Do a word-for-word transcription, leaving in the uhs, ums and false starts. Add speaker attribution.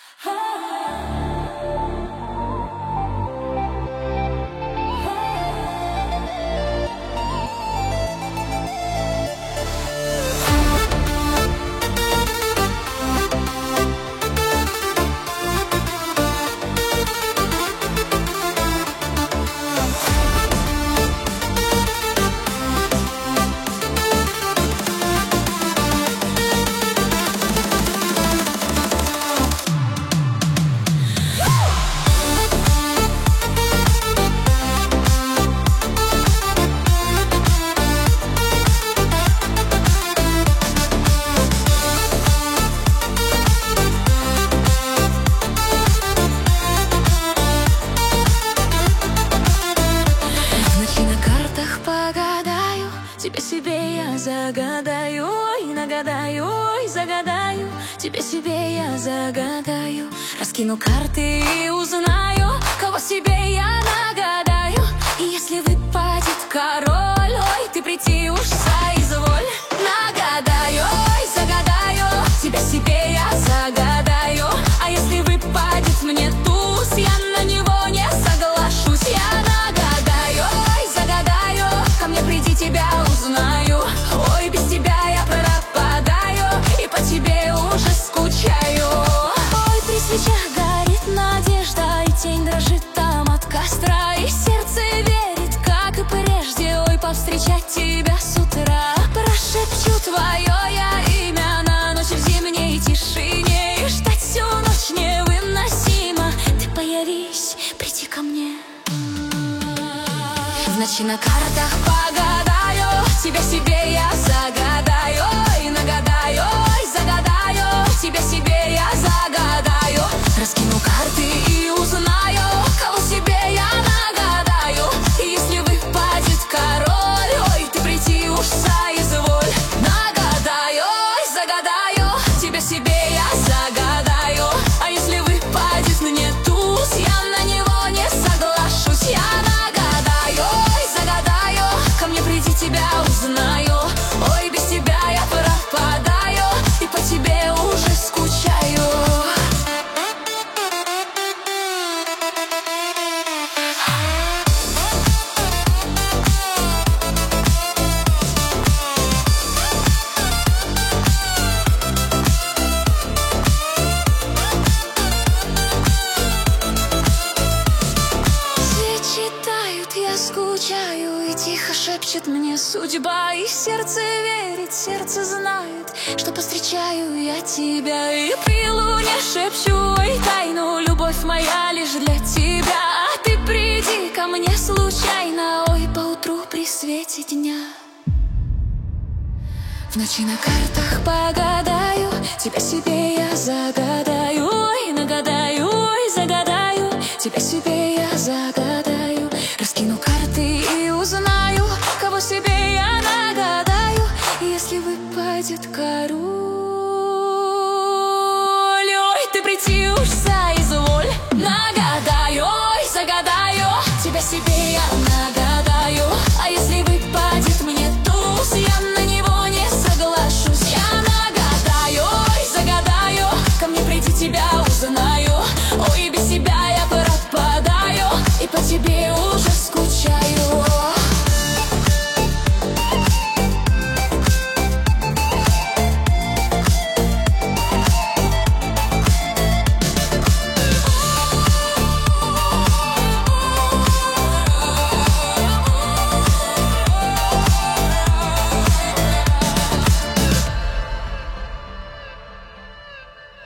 Speaker 1: Тебе себе я загадаю, ой, нагадаю, ой, загадаю. Тебе себе я загадаю. Раскину карты и узнаю, кого себе я нагадаю. И если выпадет король, ой, ты прийти уж соизволь. Нагадаю, ой, загадаю. Тебя себе я загадаю. А если выпадет мне туз, я на него не соглашусь. Я нагадаю, ой, загадаю. Ко мне приди, тебя узнаю. Ой, без тебя я пропадаю и по тебе уже скучаю. Ой, при свечах горит надежда, и тень дрожит там от костра. И сердце верит, как и прежде, ой, повстречать тебя с утра. Прошепчу твое я имя на ночь в зимней тишине, и ждать всю ночь невыносимо. Ты появись, приди ко мне. В ночи на картах погадаю, тебя себе я загадаю, ой, нагадаю, ой, загадаю. Тебя себе я загадаю. Раскину карты и узнаю, кого себе я нагадаю. И если выпадет король, ой, ты прийти уж соизволь. Нагадаю, ой, загадаю. Тебя себе я загадаю. А если выпадет мне туз, я на него не соглашусь. Я нагадаю, ой, загадаю. Ко мне приди, тебя узнаю. Ой, без тебя я пропадаю и по тебе уже скучаю. Свечи тают, я скучаю, и тихо шепчет мне судьба. И сердце верит, сердце знает, что повстречаю я тебя. И при луне шепчу, ой, тайну, любовь моя лишь для тебя. А ты приди ко мне случайно, ой, поутру при свете дня. В ночи на картах погадаю, тебя себе я загадаю, ой, нагадаю, ой, загадаю. Тебя себе я загадаю. Раскину карты и узнаю, кого себе я нагадаю. И если выпадет король, ой, ты прийти уж соизволь. Нагадаю, ой, загадаю. Тебя себе я нагадаю. А если выпадет мне туз, я на него не соглашусь. Я нагадаю, ой, загадаю. Ко мне приди, тебя узнаю.